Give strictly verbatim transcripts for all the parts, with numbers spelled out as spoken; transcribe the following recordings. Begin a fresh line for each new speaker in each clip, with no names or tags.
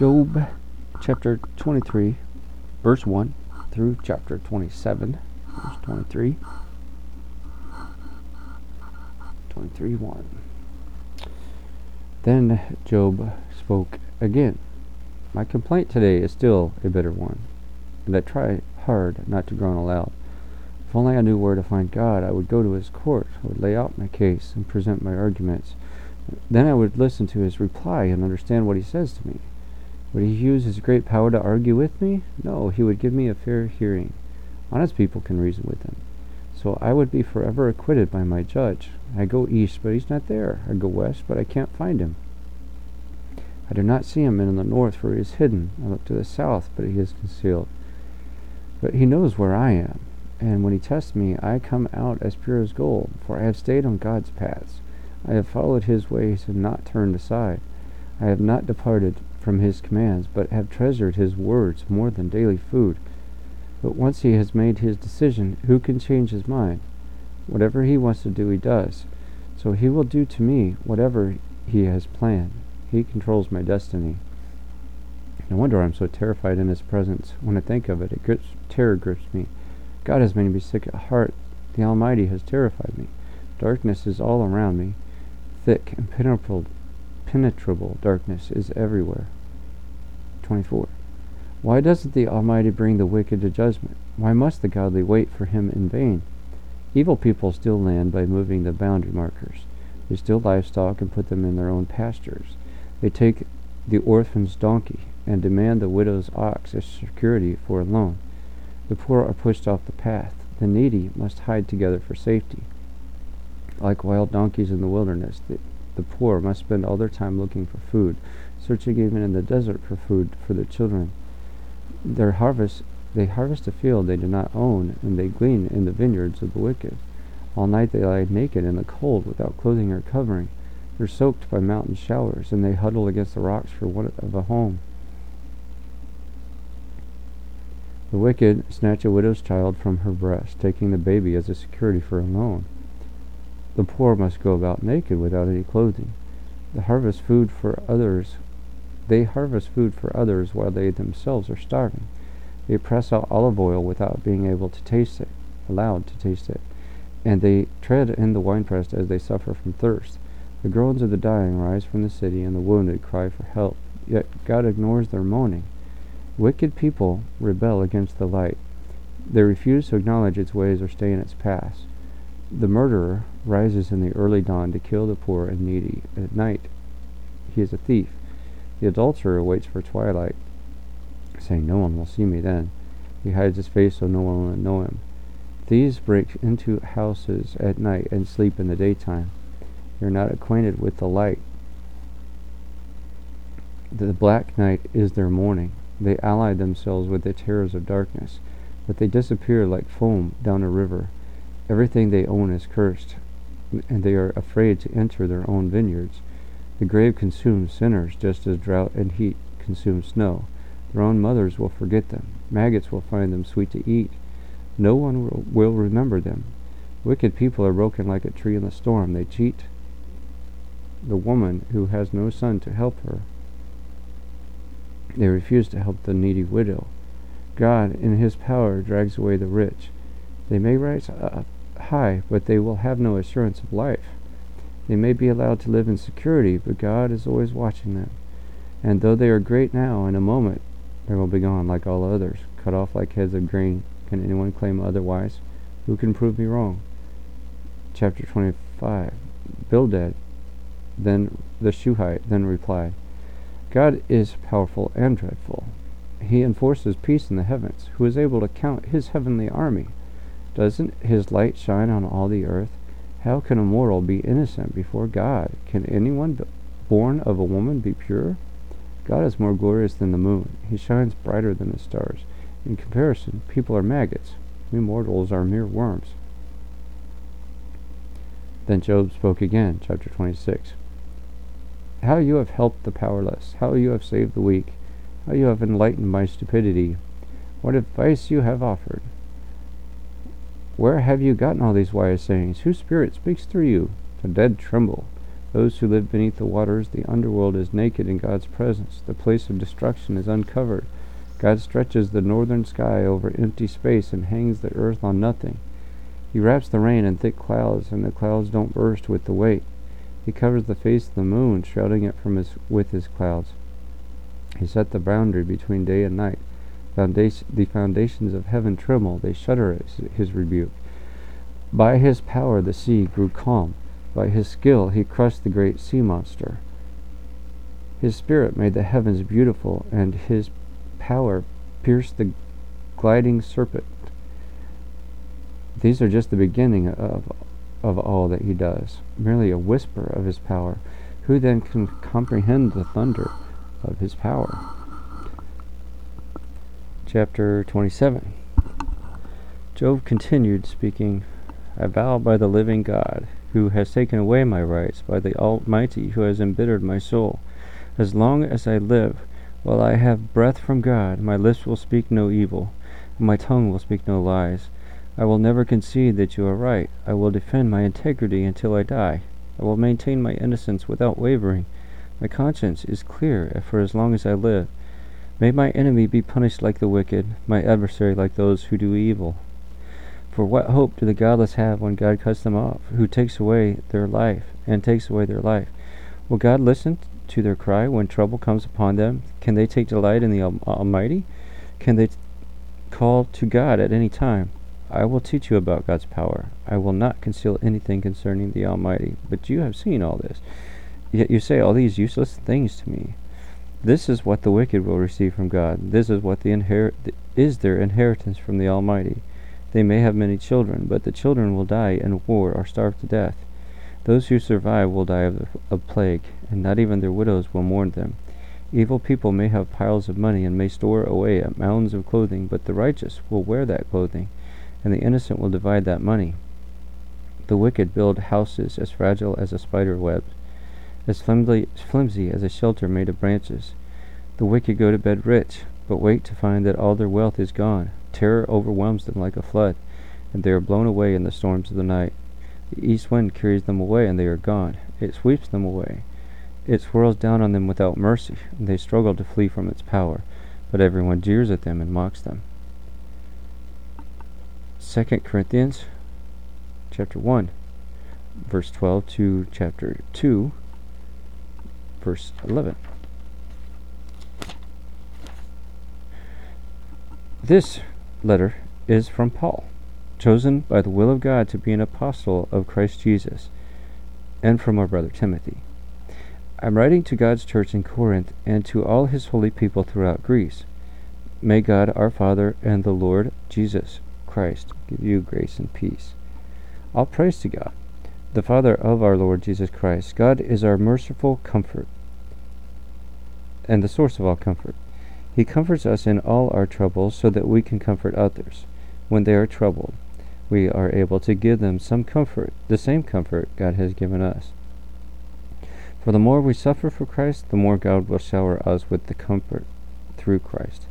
Job chapter twenty-three, verse one through chapter twenty-seven, verse twenty-three. twenty-three one. Then Job spoke again. My complaint today is still a bitter one, and I try hard not to groan aloud. If only I knew where to find God, I would go to his court, I would lay out my case and present my arguments. Then I would listen to his reply and understand what he says to me. Would he use his great power to argue with me? No, he would give me a fair hearing. Honest people can reason with him. So I would be forever acquitted by my judge. I go east, but he's not there. I go west, but I can't find him. I do not see him in the north, for he is hidden. I look to the south, but he is concealed. But he knows where I am, and when he tests me, I come out as pure as gold, for I have stayed on God's paths. I have followed his ways and not turned aside. I have not departed from his commands, but have treasured his words more than daily food. But once he has made his decision, who can change his mind? Whatever he wants to do, he does. So he will do to me whatever he has planned. He controls my destiny. No wonder I'm so terrified in his presence. When I think of it, it grips, terror grips me. God has made me sick at heart. The Almighty has terrified me. Darkness is all around me. Thick and penetrable, penetrable darkness is everywhere. twenty-four. Why doesn't the Almighty bring the wicked to judgment? Why must the godly wait for him in vain? Evil people steal land by moving the boundary markers. They steal livestock and put them in their own pastures. They take the orphan's donkey and demand the widow's ox as security for a loan. The poor are pushed off the path. The needy must hide together for safety. Like wild donkeys in the wilderness, the, the poor must spend all their time looking for food, searching even in the desert for food for their children. Their harvest, they harvest a field they do not own, and they glean in the vineyards of the wicked. All night they lie naked in the cold without clothing or covering. They're soaked by mountain showers, and they huddle against the rocks for want of a home. The wicked snatch a widow's child from her breast, taking the baby as a security for a loan. The poor must go about naked without any clothing. They harvest food for others. They harvest food for others while they themselves are starving. They press out olive oil without being able to taste it, allowed to taste it, and they tread in the winepress as they suffer from thirst. The groans of the dying rise from the city, and the wounded cry for help. Yet God ignores their moaning. Wicked people rebel against the light. They refuse to acknowledge its ways or stay in its paths. The murderer rises in the early dawn to kill the poor and needy. At night he is a thief. The adulterer waits for twilight, saying, "No one will see me then." He hides his face so no one will know him. Thieves break into houses at night and sleep in the daytime. They are not acquainted with the light. The black night is their morning. They ally themselves with the terrors of darkness, but they disappear like foam down a river. Everything they own is cursed, and they are afraid to enter their own vineyards. The grave consumes sinners just as drought and heat consume snow. Their own mothers will forget them. Maggots will find them sweet to eat. No one will, will remember them. Wicked people are broken like a tree in the storm. They cheat the woman who has no son to help her. They refuse to help the needy widow. God, in his power, drags away the rich. They may rise up high, but they will have no assurance of life. They may be allowed to live in security, but God is always watching them. And though they are great now, in a moment they will be gone like all others, cut off like heads of grain. Can anyone claim otherwise? Who can prove me wrong? Chapter twenty-five. Bildad, then the Shuhite, then replied, God is powerful and dreadful. He enforces peace in the heavens. Who is able to count his heavenly army? Doesn't his light shine on all the earth? How can a mortal be innocent before God? Can anyone born of a woman be pure? God is more glorious than the moon. He shines brighter than the stars. In comparison, people are maggots. We mortals are mere worms. Then Job spoke again, chapter twenty-six. How you have helped the powerless, how you have saved the weak, how you have enlightened my stupidity, what advice you have offered. Where have you gotten all these wise sayings? Whose spirit speaks through you? The dead tremble. Those who live beneath the waters, the underworld is naked in God's presence. The place of destruction is uncovered. God stretches the northern sky over empty space and hangs the earth on nothing. He wraps the rain in thick clouds, and the clouds don't burst with the weight. He covers the face of the moon, shrouding it from his, with his clouds. He set the boundary between day and night. Foundation, the foundations of heaven tremble, they shudder at his rebuke. By his power the sea grew calm. By his skill he crushed the great sea monster. His spirit made the heavens beautiful, and his power pierced the gliding serpent. These are just the beginning of, of all that he does, merely a whisper of his power. Who then can comprehend the thunder of his power? Chapter twenty-seven. Job continued speaking, I vow by the living God, who has taken away my rights, by the Almighty, who has embittered my soul. As long as I live, while I have breath from God, my lips will speak no evil, and my tongue will speak no lies. I will never concede that you are right. I will defend my integrity until I die. I will maintain my innocence without wavering. My conscience is clear for as long as I live. May my enemy be punished like the wicked, my adversary like those who do evil. For what hope do the godless have when God cuts them off, who takes away their life, and takes away their life? Will God listen to their cry when trouble comes upon them? Can they take delight in the Almighty? Can they call to God at any time? I will teach you about God's power. I will not conceal anything concerning the Almighty. But you have seen all this. Yet you say all these useless things to me. This is what the wicked will receive from God. This is what the inher- is their inheritance from the Almighty. They may have many children, but the children will die in war or starve to death. Those who survive will die of, of plague, and not even their widows will mourn them. Evil people may have piles of money and may store away at mounds of clothing, but the righteous will wear that clothing, and the innocent will divide that money. The wicked build houses as fragile as a spider web, as flimsy, flimsy as a shelter made of branches. The wicked go to bed rich, but wake to find that all their wealth is gone. Terror overwhelms them like a flood, and they are blown away in the storms of the night. The east wind carries them away, and they are gone. It sweeps them away. It swirls down on them without mercy, and they struggle to flee from its power, but everyone jeers at them and mocks them. Second Corinthians chapter one, verse twelve to chapter two, verse eleven. This letter is from Paul, chosen by the will of God to be an apostle of Christ Jesus, and from our brother Timothy. I'm writing to God's church in Corinth and to all his holy people throughout Greece. May God our Father and the Lord Jesus Christ give you grace and peace. All praise to God, the Father of our Lord Jesus Christ. God is our merciful comfort and the source of all comfort. He comforts us in all our troubles so that we can comfort others. When they are troubled, we are able to give them some comfort, the same comfort God has given us. For the more we suffer for Christ, the more God will shower us with the comfort through Christ.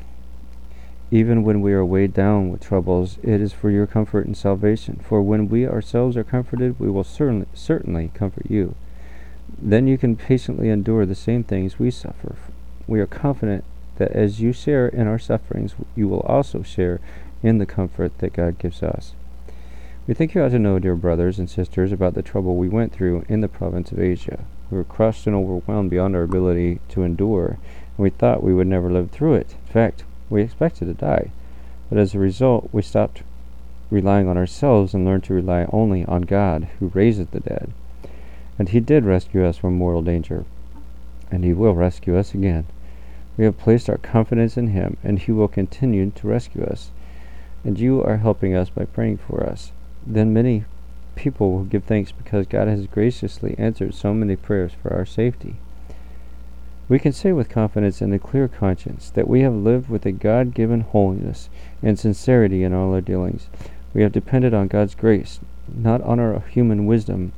Even when we are weighed down with troubles, it is for your comfort and salvation. For when we ourselves are comforted, we will certainly, certainly comfort you. Then you can patiently endure the same things we suffer. We are confident that as you share in our sufferings, you will also share in the comfort that God gives us. We think you ought to know, dear brothers and sisters, about the trouble we went through in the province of Asia. We were crushed and overwhelmed beyond our ability to endure, and we thought we would never live through it. In fact, we expected to die. But as a result, we stopped relying on ourselves and learned to rely only on God, who raises the dead. And he did rescue us from mortal danger, and he will rescue us again. We have placed our confidence in him, and he will continue to rescue us. And you are helping us by praying for us. Then many people will give thanks because God has graciously answered so many prayers for our safety. We can say with confidence and a clear conscience that we have lived with a God-given holiness and sincerity in all our dealings. We have depended on God's grace, not on our human wisdom.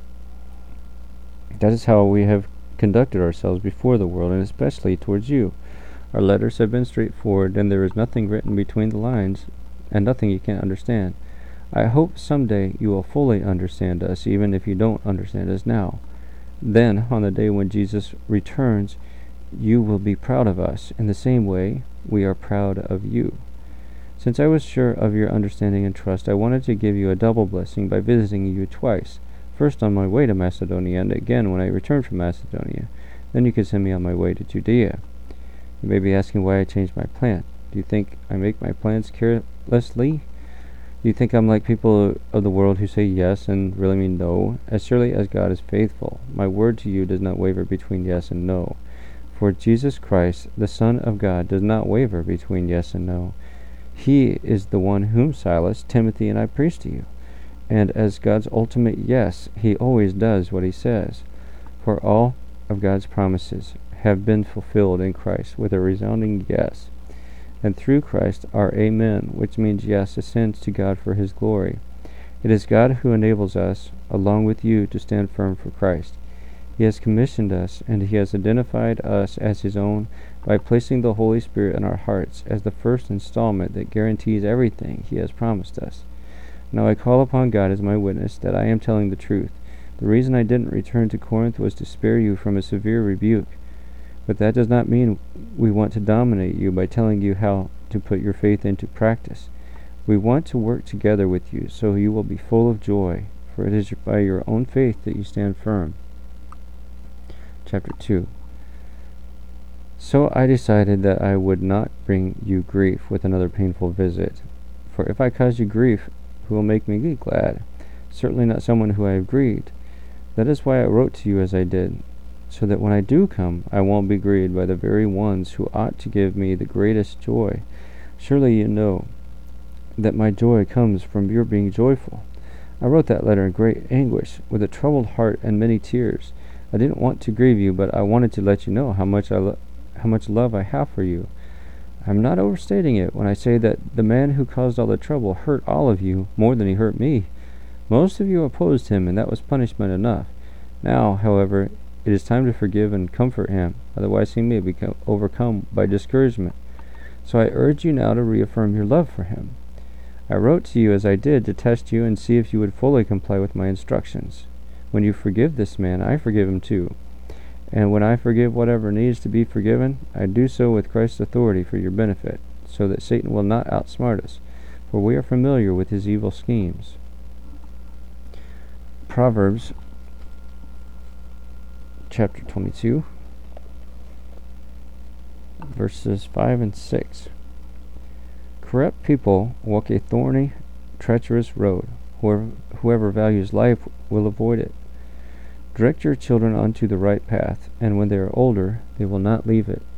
That is how we have conducted ourselves before the world, and especially towards you. Our letters have been straightforward, and there is nothing written between the lines, and nothing you can't understand. I hope someday you will fully understand us, even if you don't understand us now. Then, on the day when Jesus returns, you will be proud of us. In the same way, we are proud of you. Since I was sure of your understanding and trust, I wanted to give you a double blessing by visiting you twice. First on my way to Macedonia, and again when I returned from Macedonia. Then you could send me on my way to Judea. You may be asking why I changed my plan. Do you think I make my plans carelessly? Do you think I'm like people of the world who say yes and really mean no? As surely as God is faithful, my word to you does not waver between yes and no. For Jesus Christ, the Son of God, does not waver between yes and no. He is the one whom Silas, Timothy, and I preach to you. And as God's ultimate yes, he always does what he says. For all of God's promises have been fulfilled in Christ with a resounding yes. And through Christ our amen, which means yes, ascends to God for his glory. It is God who enables us, along with you, to stand firm for Christ. He has commissioned us, and he has identified us as his own by placing the Holy Spirit in our hearts as the first installment that guarantees everything he has promised us. Now I call upon God as my witness that I am telling the truth. The reason I didn't return to Corinth was to spare you from a severe rebuke. But that does not mean we want to dominate you by telling you how to put your faith into practice. We want to work together with you so you will be full of joy, for it is by your own faith that you stand firm. Chapter two. So I decided that I would not bring you grief with another painful visit. For if I cause you grief, who will make me glad? Certainly not someone who I have grieved. That is why I wrote to you as I did, so that when I do come, I won't be grieved by the very ones who ought to give me the greatest joy. Surely you know that my joy comes from your being joyful. I wrote that letter in great anguish, with a troubled heart and many tears. I didn't want to grieve you, but I wanted to let you know how much I lo- how much love I have for you. I'm not overstating it when I say that the man who caused all the trouble hurt all of you more than he hurt me. Most of you opposed him, and that was punishment enough. Now, however, it is time to forgive and comfort him, otherwise he may become overcome by discouragement. So I urge you now to reaffirm your love for him. I wrote to you as I did to test you and see if you would fully comply with my instructions. When you forgive this man, I forgive him too. And when I forgive whatever needs to be forgiven, I do so with Christ's authority for your benefit, so that Satan will not outsmart us, for we are familiar with his evil schemes. Proverbs chapter twenty-two, verses five and six. Corrupt people walk a thorny, treacherous road. Whoever, whoever values life will avoid it. Direct your children onto the right path, and when they are older, they will not leave it.